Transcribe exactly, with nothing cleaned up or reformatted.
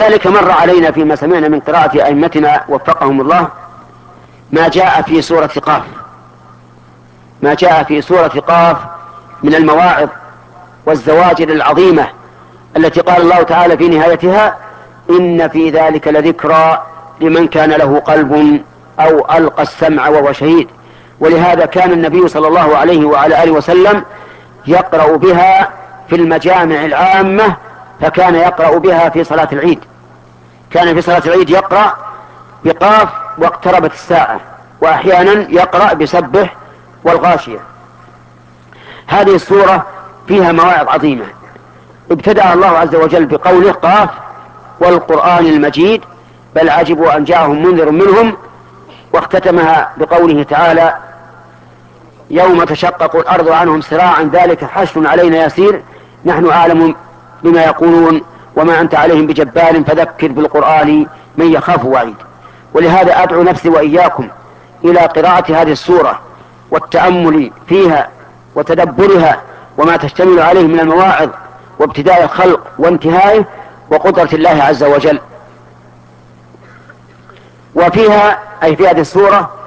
وكذلك مر علينا فيما سمعنا من قراءة أئمتنا وفقهم الله ما جاء في سورة قاف ما جاء في سورة قاف من المواعظ والزواجر العظيمة التي قال الله تعالى في نهايتها: إن في ذلك لذكرى لمن كان له قلب أو ألقى السمع وهو شهيد. ولهذا كان النبي صلى الله عليه وعلى آله وسلم يقرأ بها في المجامع العامة، فكان يقرأ بها في صلاة العيد. كان في صلاة العيد يقرأ بقاف واقتربت الساعة، وأحيانا يقرأ بسبح والغاشية. هذه السورة فيها مواعظ عظيمة. ابتدأ الله عز وجل بقوله: قاف والقرآن المجيد بل عجبوا أن جاءهم منذر منهم، واختتمها بقوله تعالى: يوم تشقق الأرض عنهم سراعا ذلك حشر علينا يسير نحن أعلم بما يقولون وما أنت عليهم بجبار فذكر بالقرآن من يخاف وعيد. ولهذا أدعو نفسي وإياكم إلى قراءة هذه السورة والتأمل فيها وتدبرها وما تشتمل عليه من المواعظ وابتداء الخلق وانتهائه وقدرة الله عز وجل. وفيها أي في هذه السورة